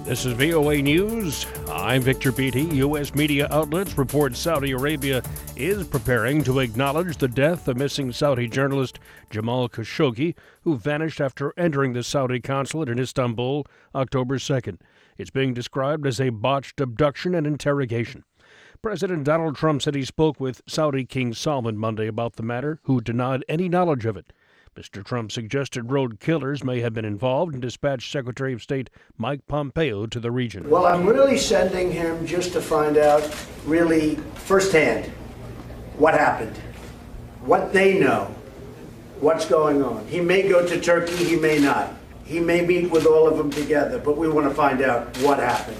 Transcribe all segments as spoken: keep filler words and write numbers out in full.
This is V O A News. I'm Victor Beatty. U S media outlets report Saudi Arabia is preparing to acknowledge the death of missing Saudi journalist Jamal Khashoggi, who vanished after entering the Saudi consulate in Istanbul October second. It's being described as a botched abduction and interrogation. President Donald Trump said he spoke with Saudi King Salman Monday about the matter, who denied any knowledge of it. Mister Trump suggested road killers may have been involved and dispatched Secretary of State Mike Pompeo to the region. Well, I'm really sending him just to find out, really, firsthand, what happened, what they know, what's going on. He may go to Turkey, he may not. He may meet with all of them together, but we want to find out what happened.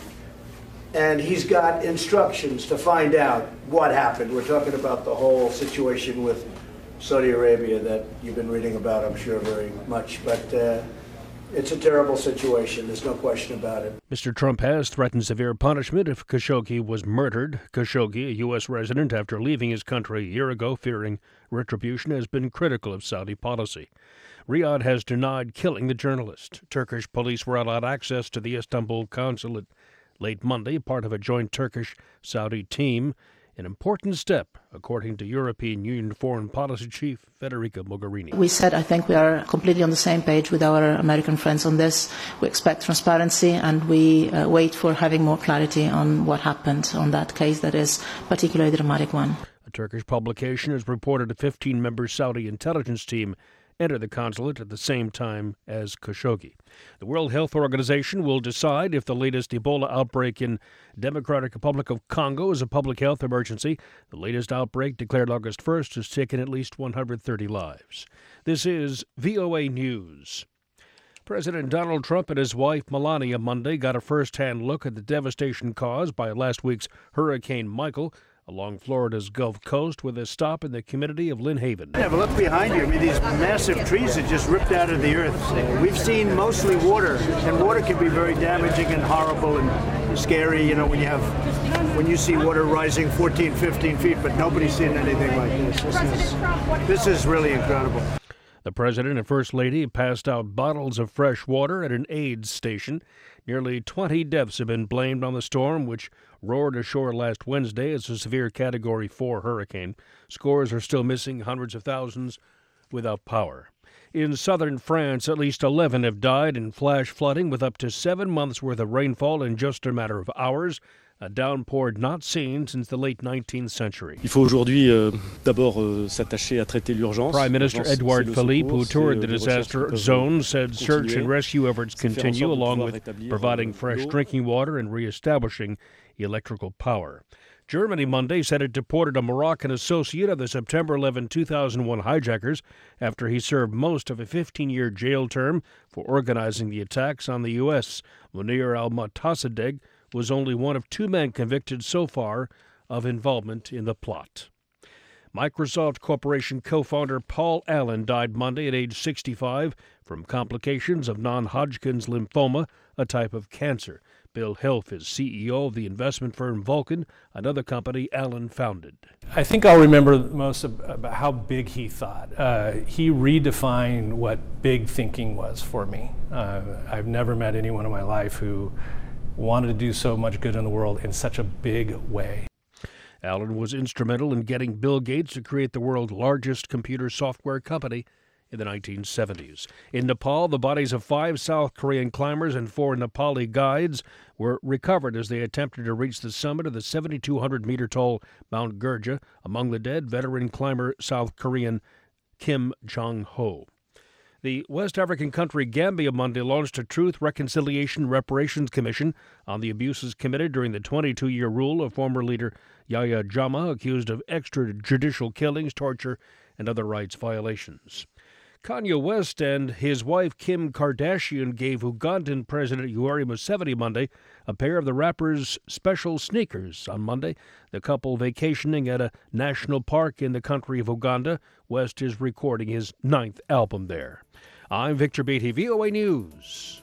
And he's got instructions to find out what happened. We're talking about the whole situation with Saudi Arabia that you've been reading about, I'm sure, very much. But uh, it's a terrible situation. There's no question about it. Mister Trump has threatened severe punishment if Khashoggi was murdered. Khashoggi, a U S resident after leaving his country a year ago fearing retribution, has been critical of Saudi policy. Riyadh has denied killing the journalist. Turkish police were allowed access to the Istanbul consulate late Monday, part of a joint Turkish-Saudi team. An important step, according to European Union Foreign Policy Chief Federica Mogherini. We said, I think we are completely on the same page with our American friends on this. We expect transparency, and we uh, wait for having more clarity on what happened on that case that is particularly the dramatic one. A Turkish publication has reported a fifteen-member Saudi intelligence team entered the consulate at the same time as Khashoggi. The World Health Organization will decide if the latest Ebola outbreak in Democratic Republic of Congo is a public health emergency. The latest outbreak, declared August first, has taken at least one hundred thirty lives. This is V O A News. President Donald Trump and his wife Melania Monday got a first-hand look at the devastation caused by last week's Hurricane Michael along Florida's Gulf Coast, with a stop in the community of Lynn Haven. Have a look behind you. I mean, these massive trees that just ripped out of the earth. We've seen mostly water, and water can be very damaging and horrible and scary, you know, when you have, when you see water rising fourteen, fifteen feet, but nobody's seen anything like this. This is, this is really incredible. The President and First Lady passed out bottles of fresh water at an aid station. Nearly twenty deaths have been blamed on the storm, which roared ashore last Wednesday as a severe Category four hurricane. Scores are still missing, hundreds of thousands without power. In southern France, at least eleven have died in flash flooding, with up to seven months' worth of rainfall in just a matter of hours. A downpour not seen since the late nineteenth century. Il faut aujourd'hui euh, d'abord euh, s'attacher à traiter l'urgence. Prime Minister Edouard Philippe, who toured the disaster zone, said search and rescue efforts continue, along with providing fresh drinking water and reestablishing electrical power. Germany Monday said it deported a Moroccan associate of the September eleventh, two thousand one hijackers after he served most of a fifteen-year jail term for organizing the attacks on the U S Munir al-Mutasadegh was only one of two men convicted so far of involvement in the plot. Microsoft Corporation co-founder Paul Allen died Monday at age sixty-five from complications of non-Hodgkin's lymphoma, a type of cancer. Bill Hilf is C E O of the investment firm Vulcan, another company Allen founded. I think I'll remember most about how big he thought. Uh, he redefined what big thinking was for me. Uh, I've never met anyone in my life who wanted to do so much good in the world in such a big way. Allen was instrumental in getting Bill Gates to create the world's largest computer software company in the nineteen seventies. In Nepal, the bodies of five South Korean climbers and four Nepali guides were recovered as they attempted to reach the summit of the seven thousand two hundred meter tall Mount Gurja. Among the dead, veteran climber South Korean Kim Jong-ho. The West African country Gambia Monday launched a Truth, Reconciliation, Reparations Commission on the abuses committed during the twenty-two-year rule of former leader Yahya Jammeh, accused of extrajudicial killings, torture, and other rights violations. Kanye West and his wife Kim Kardashian gave Ugandan President Yoweri Museveni Monday a pair of the rapper's special sneakers on Monday. The couple vacationing at a national park in the country of Uganda. West is recording his ninth album there. I'm Victor Beatty, V O A News.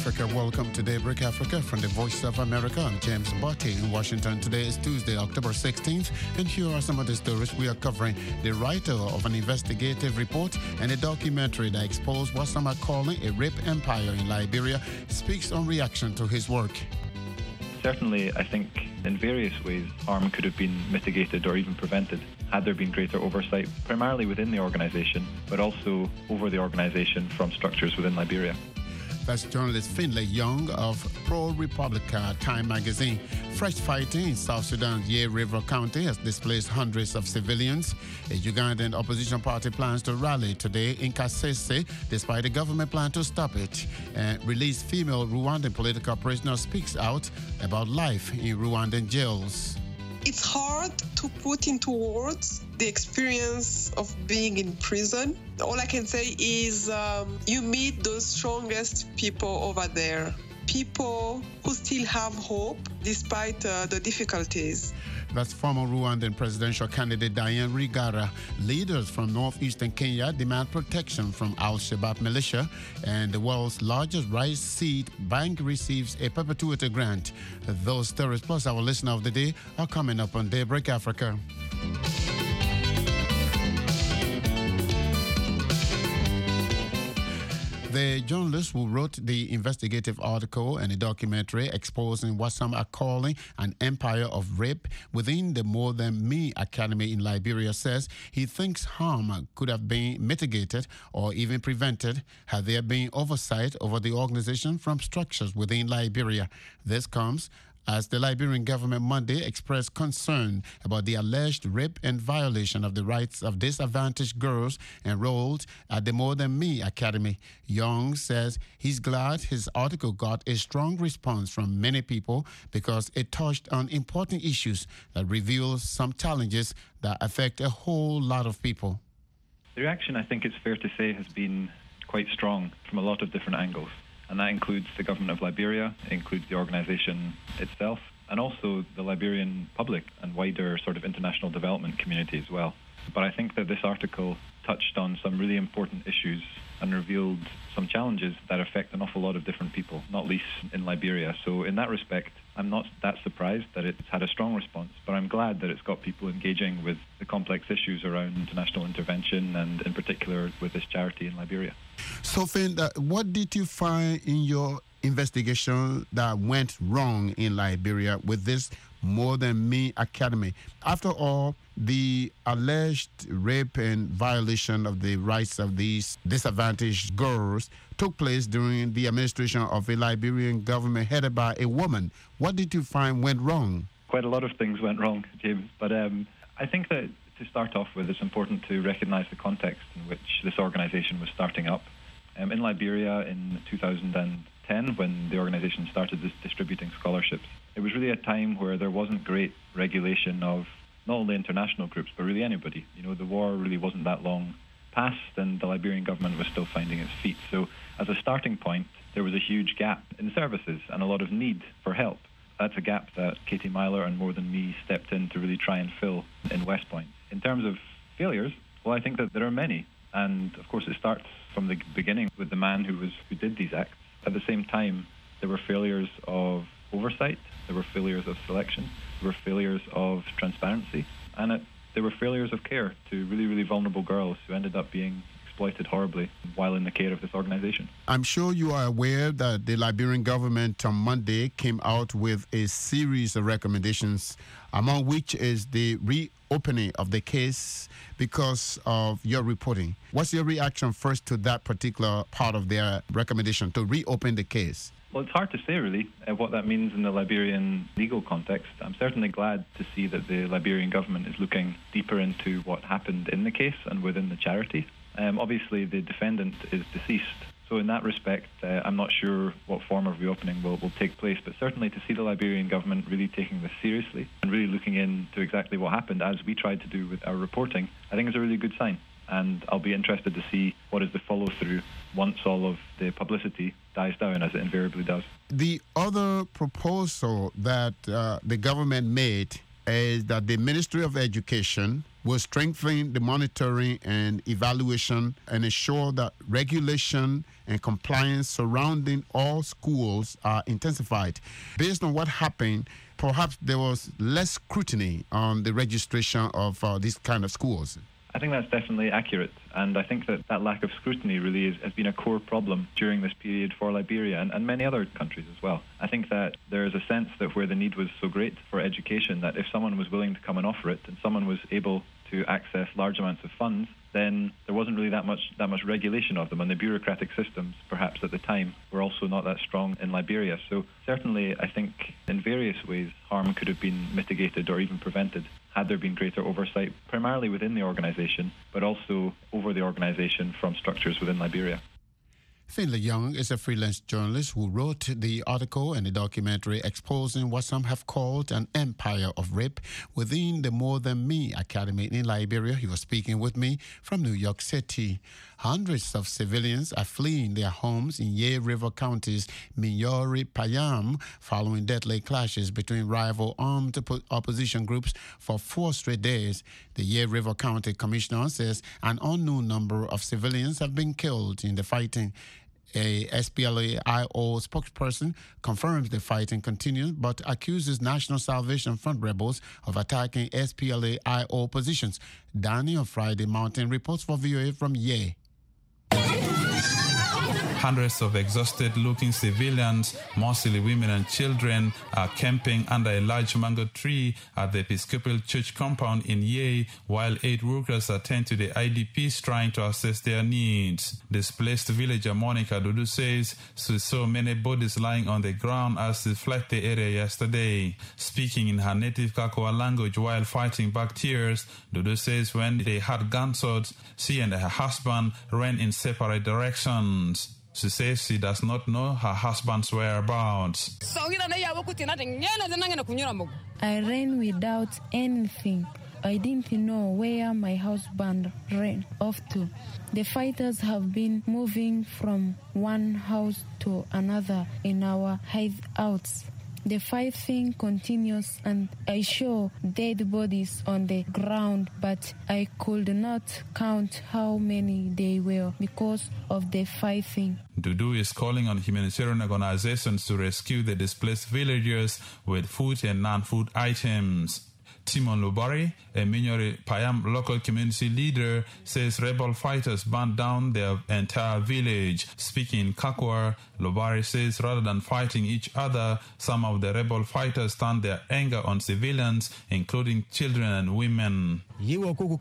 Africa. Welcome to Daybreak Africa from the Voice of America. I'm James Botti in Washington. Today is Tuesday, October sixteenth, and here are some of the stories we are covering. The writer of an investigative report and a documentary that exposed what some are calling a rape empire in Liberia speaks on reaction to his work. Certainly, I think in various ways harm could have been mitigated or even prevented had there been greater oversight, primarily within the organisation, but also over the organisation from structures within Liberia. That's journalist Finlay Young of ProRepublica Time magazine. Fresh fighting in South Sudan's Yei River County has displaced hundreds of civilians. A Ugandan opposition party plans to rally today in Kasese, despite the government plan to stop it. And released female Rwandan political prisoner speaks out about life in Rwandan jails. It's hard to put into words the experience of being in prison. All I can say is um, you meet those strongest people over there, people who still have hope despite uh, the difficulties. That's former Rwandan presidential candidate Diane Rwigara. Leaders from northeastern Kenya demand protection from Al-Shabaab militia, and the world's largest rice seed bank receives a perpetuity grant. Those stories plus our listener of the day are coming up on Daybreak Africa. The journalist who wrote the investigative article and a documentary exposing what some are calling an empire of rape within the More Than Me Academy in Liberia says he thinks harm could have been mitigated or even prevented had there been oversight over the organization from structures within Liberia. This comes as the Liberian government Monday expressed concern about the alleged rape and violation of the rights of disadvantaged girls enrolled at the More Than Me Academy. Young says he's glad his article got a strong response from many people because it touched on important issues that reveal some challenges that affect a whole lot of people. The reaction, I think it's fair to say, has been quite strong from a lot of different angles. And that includes the government of Liberia, it includes the organisation itself, and also the Liberian public and wider sort of international development community as well. But I think that this article touched on some really important issues and revealed some challenges that affect an awful lot of different people, not least in Liberia. So in that respect, I'm not that surprised that it's had a strong response, but I'm glad that it's got people engaging with the complex issues around international intervention and in particular with this charity in Liberia. So, Finn, uh, what did you find in your investigation that went wrong in Liberia with this More Than Me Academy? After all, the alleged rape and violation of the rights of these disadvantaged girls took place during the administration of a Liberian government headed by a woman. What did you find went wrong? Quite a lot of things went wrong, James, but um, I think that to start off with, it's important to recognize the context in which this organization was starting up. Um, in Liberia in two thousand ten, when the organization started this distributing scholarships, it was really a time where there wasn't great regulation of not only international groups, but really anybody. You know, the war really wasn't that long past, and the Liberian government was still finding its feet. So as a starting point, there was a huge gap in services and a lot of need for help. That's a gap that Katie Myler and More Than Me stepped in to really try and fill in West Point. In terms of failures, well, I think that there are many. And of course, it starts from the beginning with the man who was who did these acts. At the same time, there were failures of oversight, there were failures of selection, there were failures of transparency, and it, there were failures of care to really, really vulnerable girls who ended up being exploited horribly while in the care of this organization. I'm sure you are aware that the Liberian government on Monday came out with a series of recommendations, among which is the reopening of the case because of your reporting. What's your reaction first to that particular part of their recommendation to reopen the case? Well, it's hard to say, really, uh, what that means in the Liberian legal context. I'm certainly glad to see that the Liberian government is looking deeper into what happened in the case and within the charity. Um, obviously, the defendant is deceased, so in that respect, uh, I'm not sure what form of reopening will, will take place, but certainly to see the Liberian government really taking this seriously and really looking into exactly what happened, as we tried to do with our reporting, I think is a really good sign. And I'll be interested to see what is the follow-through once all of the publicity dies down, as it invariably does. The other proposal that uh, the government made is that the Ministry of Education will strengthen the monitoring and evaluation and ensure that regulation and compliance surrounding all schools are intensified. Based on what happened, perhaps there was less scrutiny on the registration of uh, these kind of schools. I think that's definitely accurate, and I think that that lack of scrutiny really is, has been a core problem during this period for Liberia and, and many other countries as well. I think that there is a sense that where the need was so great for education, that if someone was willing to come and offer it and someone was able to access large amounts of funds, then there wasn't really that much that much regulation of them, and the bureaucratic systems, perhaps at the time, were also not that strong in Liberia. So certainly, I think in various ways, harm could have been mitigated or even prevented had there been greater oversight, primarily within the organisation, but also over the organisation from structures within Liberia. Finlay Young is a freelance journalist who wrote the article and the documentary exposing what some have called an empire of rape within the More Than Me Academy in Liberia. He was speaking with me from New York City. Hundreds of civilians are fleeing their homes in Ye River County's Minyori Payam following deadly clashes between rival armed opposition groups for four straight days. The Ye River County Commissioner says an unknown number of civilians have been killed in the fighting. A S P L A I O spokesperson confirms the fighting continues but accuses National Salvation Front rebels of attacking S P L A I O positions. Daniel Friday Mountain reports for V O A from Ye. Hundreds of exhausted-looking civilians, mostly women and children, are camping under a large mango tree at the Episcopal Church compound in Ye, while aid workers attend to the I D Ps trying to assess their needs. Displaced villager Monica Dudu says she saw many bodies lying on the ground as she fled the area yesterday. Speaking in her native Kakwa language while fighting back tears, Dudu says when they had gunshots, she and her husband ran in separate directions. She says she does not know her husband's whereabouts. I ran without anything. I didn't know where my husband ran off to. The fighters have been moving from one house to another in our hideouts. The fighting continues and I saw dead bodies on the ground, but I could not count how many they were because of the fighting. Dudu is calling on humanitarian organizations to rescue the displaced villagers with food and non-food items. Timon Lubari, a Minyori Payam local community leader, says rebel fighters burned down their entire village. Speaking in Kakwa, Lubari says rather than fighting each other, some of the rebel fighters turned their anger on civilians, including children and women. We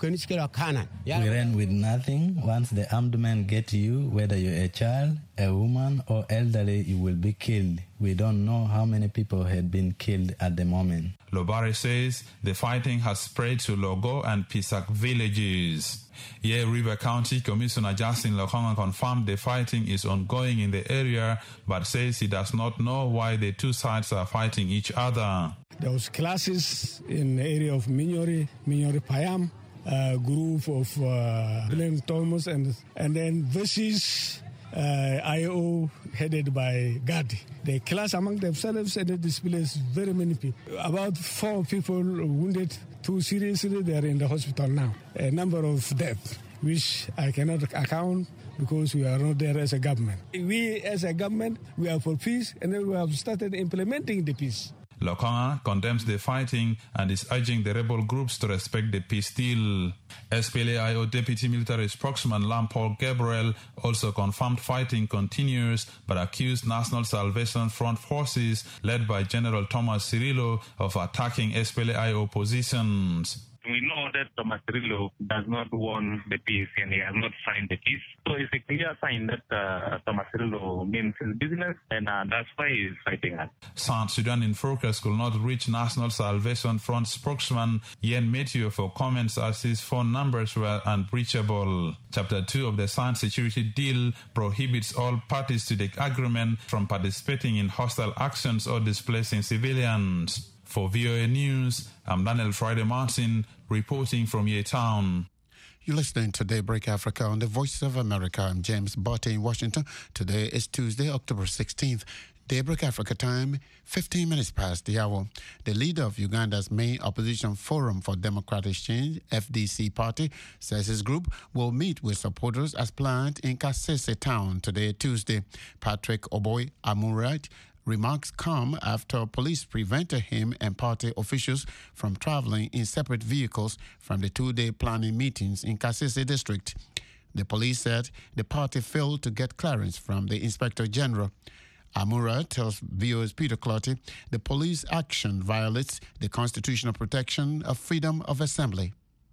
ran with nothing. Once the armed men get you, whether you're a child, a woman, or elderly, you will be killed. We don't know how many people had been killed at the moment. Lobari says the fighting has spread to Logo and Pisak villages. Ye River County Commissioner Justin Lokonga confirmed the fighting is ongoing in the area, but says he does not know why the two sides are fighting each other. There was clashes in the area of Minyori, Minyori Payam, a group of uh, William Thomas, and, and then versus uh, I O headed by Gadi. They clash among themselves and they displaced very many people. About four people wounded, two seriously. They are in the hospital now. A number of deaths, which I cannot account because we are not there as a government. We as a government, we are for peace, and then we have started implementing the peace. Lokonga condemns the fighting and is urging the rebel groups to respect the peace deal. S P L A I O Deputy Military Spokesman Lampol Gabriel also confirmed fighting continues but accused National Salvation Front forces led by General Thomas Cirillo of attacking S P L A I O positions. We know that Thomas Cirillo does not want the peace and he has not signed the peace. So it's a clear sign that uh, Thomas Cirillo means his business and uh, that's why he's fighting us. South Sudan in focus could not reach National Salvation Front spokesman Yen Meteo for comments as his phone numbers were unreachable. Chapter two of the South Security Deal prohibits all parties to the agreement from participating in hostile actions or displacing civilians. For V O A News, I'm Daniel Friday Martin, reporting from Ye Town. You're listening to Daybreak Africa on the Voice of America. I'm James Botte in Washington. Today is Tuesday, October sixteenth. Daybreak Africa time, fifteen minutes past the hour. The leader of Uganda's main opposition Forum for Democratic Change, F D C party, says his group will meet with supporters as planned in Kasese town today, Tuesday. Patrick Oboy Amuriat remarks come after police prevented him and party officials from traveling in separate vehicles from the two-day planning meetings in Kasese district. The police said the party failed to get clearance from the Inspector General. Amura tells V O A's Peter Clotty the police action violates the constitutional protection of freedom of assembly.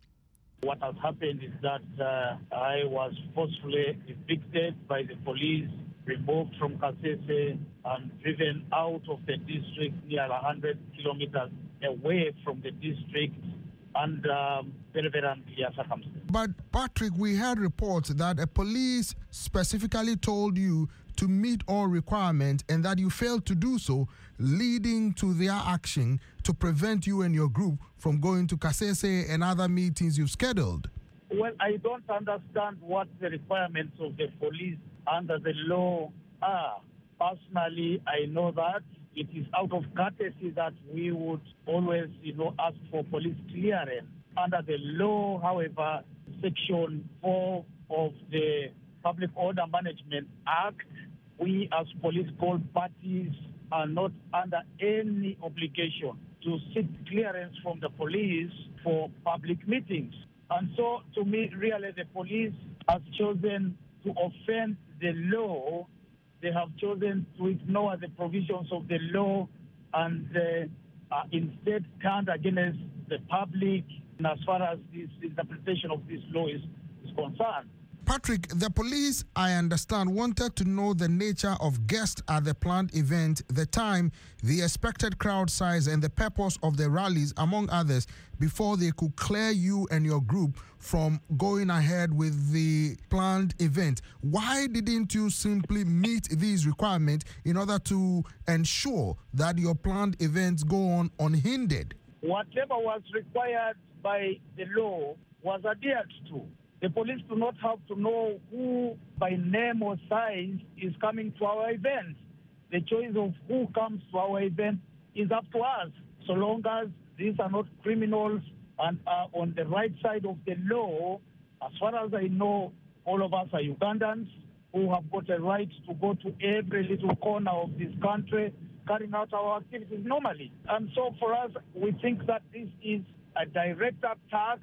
What has happened is that uh, I was forcefully evicted by the police, removed from Kasese and driven out of the district near one hundred kilometers away from the district under um, very, very unclear circumstances. But Patrick, we had reports that a police specifically told you to meet all requirements and that you failed to do so, leading to their action to prevent you and your group from going to Kasese and other meetings you've scheduled. Well, I don't understand what the requirements of the police under the law are. Personally, I know that it is out of courtesy that we would always, you know, ask for police clearance. Under the law, however, Section four of the Public Order Management Act, we as police call parties are not under any obligation to seek clearance from the police for public meetings. And so, to me, really, the police has chosen to offend the law. They have chosen to ignore the provisions of the law and uh, uh, instead count against the public as far as this interpretation of this law is, is concerned. Patrick, the police, I understand, wanted to know the nature of guests at the planned event, the time, the expected crowd size, and the purpose of the rallies, among others, before they could clear you and your group from going ahead with the planned event. Why didn't you simply meet these requirements in order to ensure that your planned events go on unhindered? Whatever was required by the law was adhered to. The police do not have to know who by name or size is coming to our event. The choice of who comes to our event is up to us, so long as these are not criminals and are on the right side of the law. As far as I know, all of us are Ugandans who have got a right to go to every little corner of this country, carrying out our activities normally. And so for us, we think that this is a direct attack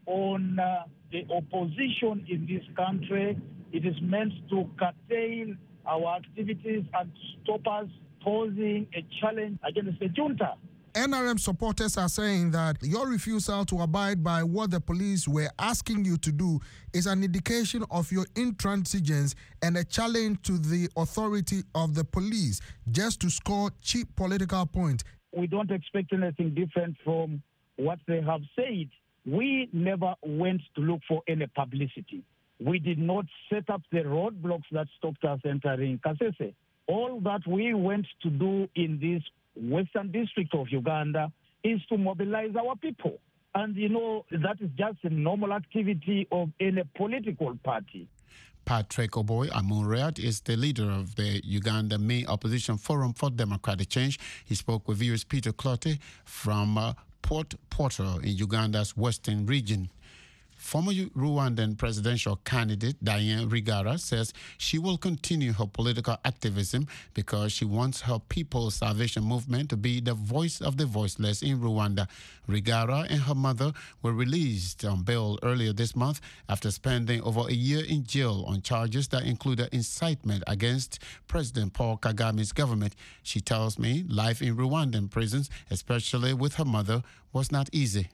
on uh, the opposition in this country. It is meant to curtail our activities and stop us posing a challenge against the junta. N R M supporters are saying that your refusal to abide by what the police were asking you to do is an indication of your intransigence and a challenge to the authority of the police just to score cheap political points. We don't expect anything different from what they have said. We never went to look for any publicity. We did not set up the roadblocks that stopped us entering Kasese. All that we went to do in this Western District of Uganda is to mobilize our people. And, you know, that is just a normal activity of any political party. Patrick Oboy Amuriat is the leader of the Uganda Main Opposition Forum for Democratic Change. He spoke with V O A's Peter Clotty from uh, Port Portal in Uganda's western region. Former Rwandan presidential candidate Diane Rwigara says she will continue her political activism because she wants her People's Salvation Movement to be the voice of the voiceless in Rwanda. Rwigara and her mother were released on bail earlier this month after spending over a year in jail on charges that included incitement against President Paul Kagame's government. She tells me life in Rwandan prisons, especially with her mother, was not easy.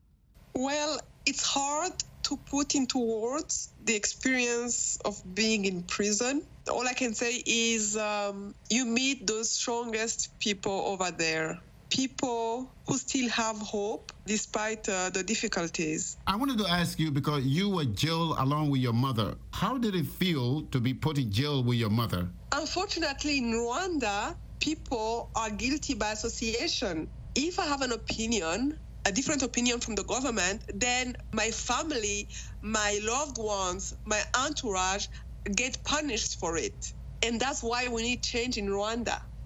Well, it's hard to put into words the experience of being in prison. All I can say is um, you meet those strongest people over there, people who still have hope despite uh, the difficulties. I wanted to ask you, because you were jailed along with your mother, how did it feel to be put in jail with your mother? Unfortunately, in Rwanda, people are guilty by association. If I have an opinion, a different opinion from the government, then my family, my loved ones, my entourage get punished for it. And that's why we need change in Rwanda.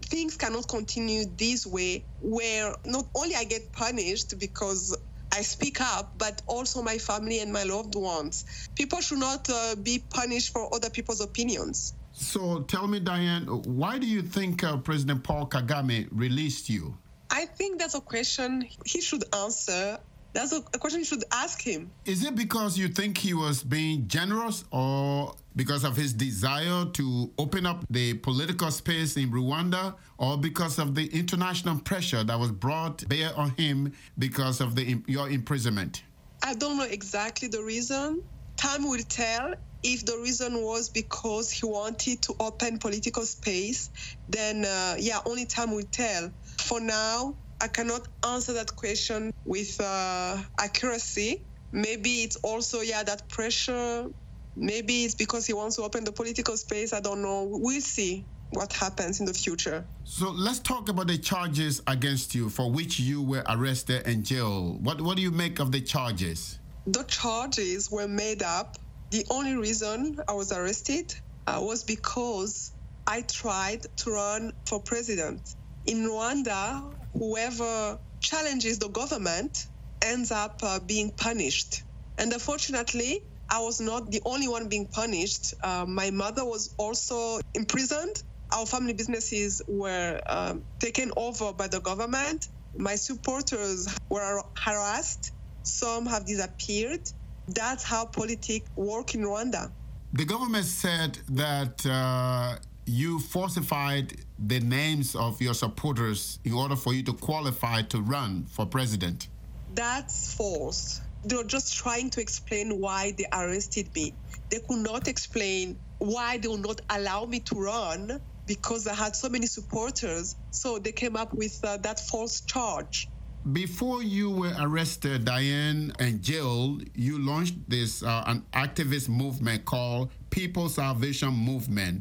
things cannot continue this way, where not only I get punished because I speak up, but also my family and my loved ones. People should not uh, be punished for other people's opinions. So tell me, Diane, why do you think uh, President Paul Kagame released you? I think that's a question he should answer. That's a, a question you should ask him. Is it because you think he was being generous, or because of his desire to open up the political space in Rwanda, or because of the international pressure that was brought bear on him because of the your imprisonment? I don't know exactly the reason. Time will tell. If the reason was because he wanted to open political space, then uh, yeah, only time will tell. For now, I cannot answer that question with uh, accuracy. Maybe it's also, yeah, that pressure. Maybe it's because he wants to open the political space. I don't know. We'll see what happens in the future. So let's talk about the charges against you for which you were arrested and jailed. What, what do you make of the charges? The charges were made up. The only reason I was arrested uh, was because I tried to run for president. In Rwanda, whoever challenges the government ends up uh, being punished. And unfortunately, I was not the only one being punished. Uh, my mother was also imprisoned. Our family businesses were um, taken over by the government. My supporters were harassed. Some have disappeared. That's how politics work in Rwanda. The government said that uh, you falsified the names of your supporters in order for you to qualify to run for president. That's false. They were just trying to explain why they arrested me. They could not explain why they would not allow me to run because I had so many supporters. So they came up with uh, that false charge. Before you were arrested, Diane, and jailed, you launched this uh, an activist movement called People's Salvation Movement,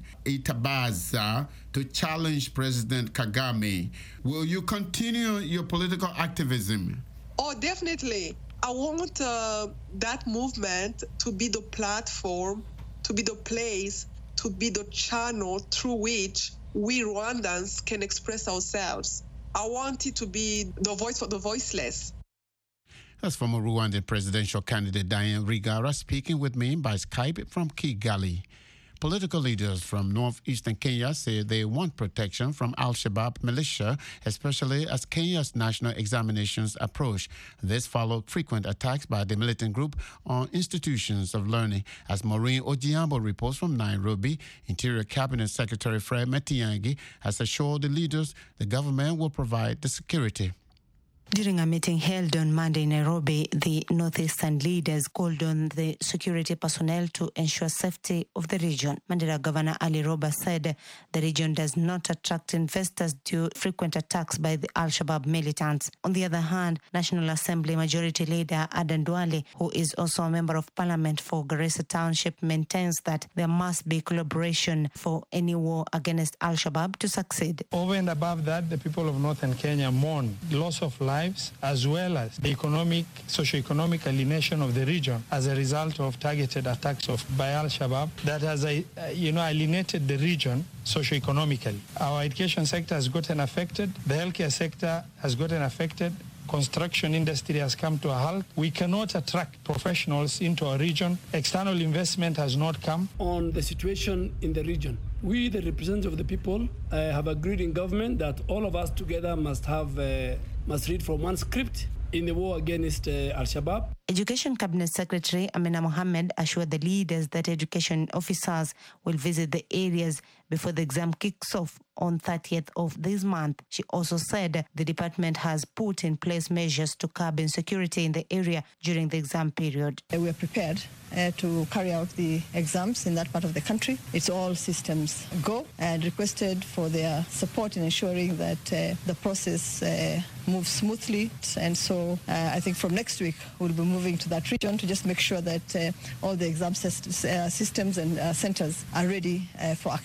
Itabaza, to challenge President Kagame. Will you continue your political activism? Oh, definitely. I want uh, that movement to be the platform, to be the place, to be the channel through which we Rwandans can express ourselves. I want it to be the voice for the voiceless. That's former Rwandan presidential candidate Diane Rwigara speaking with me by Skype from Kigali. Political leaders from northeastern Kenya say they want protection from Al-Shabaab militia, especially as Kenya's national examinations approach. This followed frequent attacks by the militant group on institutions of learning. As Maureen Ojiambo reports from Nairobi, Interior Cabinet Secretary Fred Matiang'i has assured the leaders the government will provide the security. During a meeting held on Monday in Nairobi, the northeastern leaders called on the security personnel to ensure safety of the region. Mandera Governor Ali Roba said the region does not attract investors due to frequent attacks by the Al-Shabaab militants. On the other hand, National Assembly Majority Leader Adan Duale, who is also a member of parliament for Garissa Township, maintains that there must be collaboration for any war against Al-Shabaab to succeed. Over and above that, the people of northern Kenya mourn loss of life as well as the economic, socio-economic alienation of the region as a result of targeted attacks of by Al-Shabaab that has, uh, you know, alienated the region socio-economically. Our education sector has gotten affected. The healthcare sector has gotten affected. Construction industry has come to a halt. We cannot attract professionals into our region. External investment has not come. On the situation in the region, we, the representatives of the people, uh, have agreed in government that all of us together must have uh, must read from one script in the war against uh, Al-Shabaab. Education Cabinet Secretary Amina Mohammed assured the leaders that education officers will visit the areas before the exam kicks off on thirtieth of this month. She also said the department has put in place measures to curb insecurity in the area during the exam period. We are prepared uh, to carry out the exams in that part of the country. It's all systems go, and requested for their support in ensuring that uh, the process uh, moves smoothly. And so uh, I think from next week we'll be moving to that region to just make sure that uh, all the exam systems and uh, centers are ready uh, for action.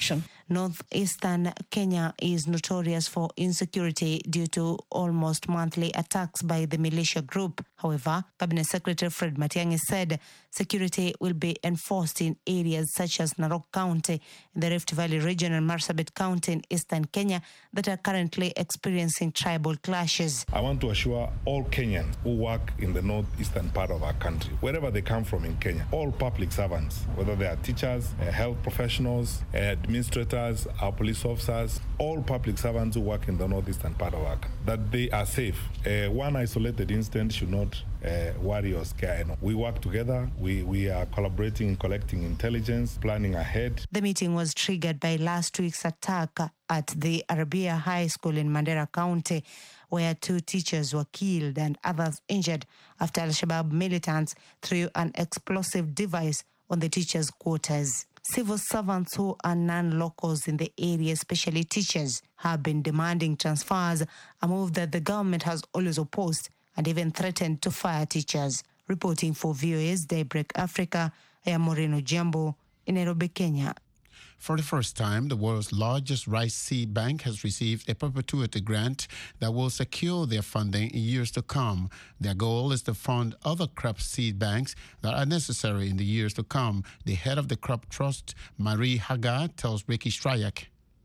Northeastern Kenya is notorious for insecurity due to almost monthly attacks by the militia group. However, Cabinet Secretary Fred Matiang'i said security will be enforced in areas such as Narok County, the Rift Valley region, and Marsabit County in eastern Kenya that are currently experiencing tribal clashes. I want to assure all Kenyans who work in the northeastern part of our country, wherever they come from in Kenya, all public servants, whether they are teachers, uh, health professionals, uh, administrators, our police officers, all public servants who work in the northeastern part of our country, that they are safe. Uh, one isolated incident should not Uh, worry or scare anyone. We work together. We, we are collaborating in collecting intelligence, planning ahead. The meeting was triggered by last week's attack at the Arabia High School in Mandera County, where two teachers were killed and others injured after Al-Shabaab militants threw an explosive device on the teachers' quarters. Civil servants who are non-locals in the area, especially teachers, have been demanding transfers, a move that the government has always opposed and even threatened to fire teachers. Reporting for V O A's Daybreak Africa, I am Moreno Jambo in Nairobi, Kenya. For the first time, the world's largest rice seed bank has received a perpetuity grant that will secure their funding in years to come. Their goal is to fund other crop seed banks that are necessary in the years to come. The head of the Crop Trust, Marie Haga, tells Ricky Strayak.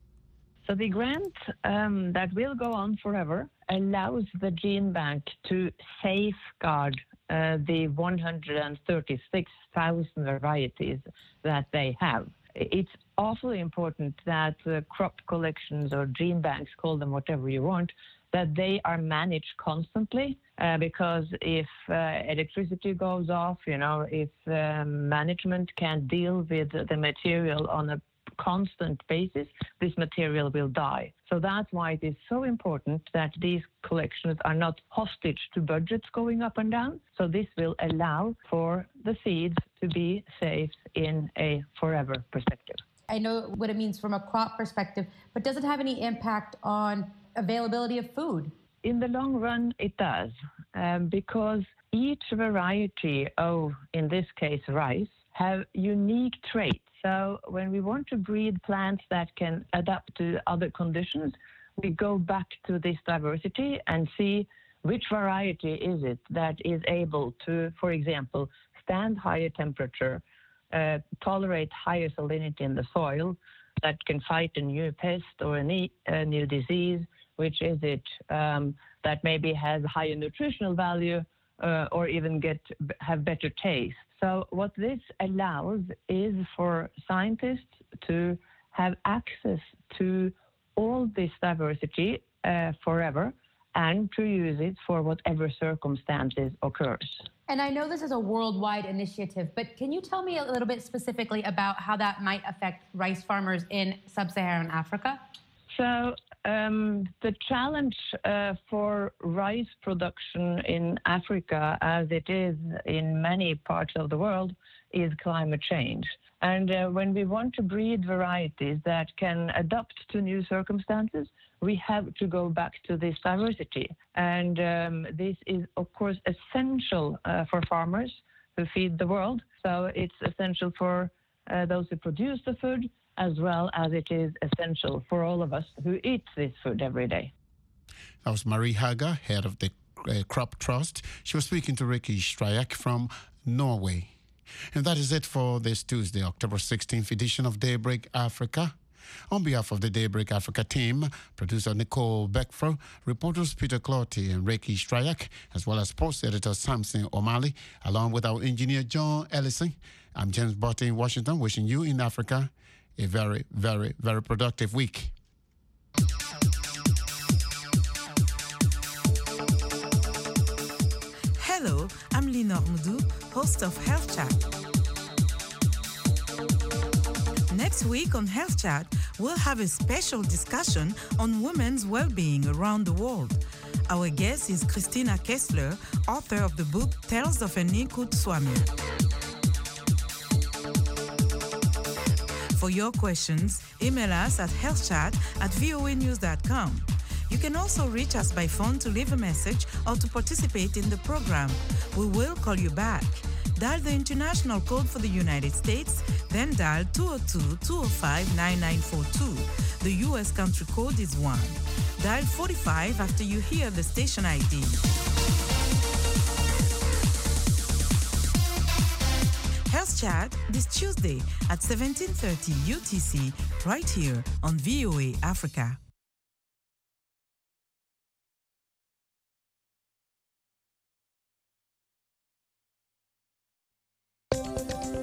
So the grant um, that will go on forever allows the gene bank to safeguard uh, the one hundred thirty-six thousand varieties that they have. It's awfully important that uh, crop collections or gene banks, call them whatever you want, that they are managed constantly uh, because if uh, electricity goes off, you know, if uh, management can't deal with the material on a constant basis, this material will die. So that's why it is so important that these collections are not hostage to budgets going up and down. So this will allow for the seeds to be safe in a forever perspective. I know what it means from a crop perspective, but does it have any impact on availability of food? In the long run, it does, um, because each variety of, in this case, rice, have unique traits. So when we want to breed plants that can adapt to other conditions, we go back to this diversity and see which variety is it that is able to, for example, stand higher temperature, uh, tolerate higher salinity in the soil, that can fight a new pest or a, ne- a new disease, which is it um, that maybe has higher nutritional value uh, or even get have better taste. So what this allows is for scientists to have access to all this diversity uh, forever and to use it for whatever circumstances occurs. And I know this is a worldwide initiative, but can you tell me a little bit specifically about how that might affect rice farmers in sub-Saharan Africa? So um, the challenge uh, for rice production in Africa, as it is in many parts of the world, is climate change. And uh, when we want to breed varieties that can adapt to new circumstances, we have to go back to this diversity. And um, this is, of course, essential uh, for farmers who feed the world. So it's essential for uh, those who produce the food, as well as it is essential for all of us who eat this food every day. That was Marie Haga, head of the uh, Crop Trust. She was speaking to Ricky Strayak from Norway. And that is it for this Tuesday, October sixteenth edition of Daybreak Africa. On behalf of the Daybreak Africa team, producer Nicole Beckfro, reporters Peter Clotty and Ricky Strayak, as well as post editor Samson O'Malley, along with our engineer John Ellison, I'm James Botte in Washington, wishing you in Africa a very, very, very productive week. Hello, I'm Lenore Moudou, host of Health Chat. Next week on Health Chat, we'll have a special discussion on women's well-being around the world. Our guest is Christina Kessler, author of the book Tales of an Inkut Swami. For your questions, email us at healthchat at voa news dot com. You can also reach us by phone to leave a message or to participate in the program. We will call you back. dial the international code for the United States, then dial two oh two, two oh five, nine nine four two. The U S country code is one. Dial forty-five after you hear the station I D. Health Chat this Tuesday at seventeen thirty U T C, right here on V O A Africa.